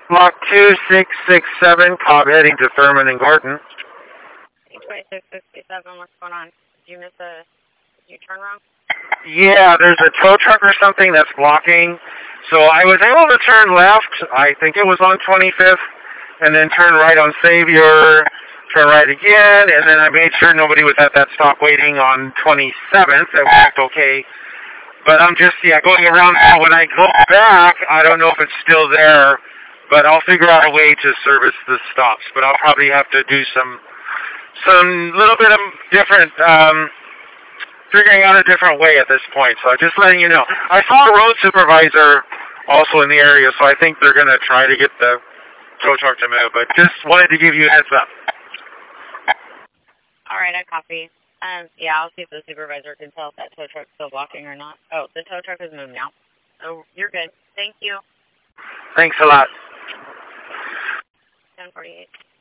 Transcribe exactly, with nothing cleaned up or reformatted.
Block two six six seven, Cobb heading to Thurman and Gordon. twenty-six sixty-seven, what's going on? Did you miss a, did you turn wrong? Yeah, there's a tow truck or something that's blocking. So I was able to turn left, I think it was on twenty-fifth, and then turn right on Savior, turn right again, and then I made sure nobody was at that stop waiting on twenty-seventh. It worked okay. But I'm just, yeah, going around now. When I go back, I don't know if it's still there, but I'll figure out a way to service the stops. But I'll probably have to do some, some little bit of different, um, figuring out a different way at this point. So just letting you know. I saw a road supervisor also in the area, so I think they're going to try to get the tow truck to move. But just wanted to give you a heads up. All right, I copy. Um, yeah, I'll see if the supervisor can tell if that tow truck's still blocking or not. Oh, the tow truck has moved now. So you're good. Thank you. Thanks a lot. ten forty-eight.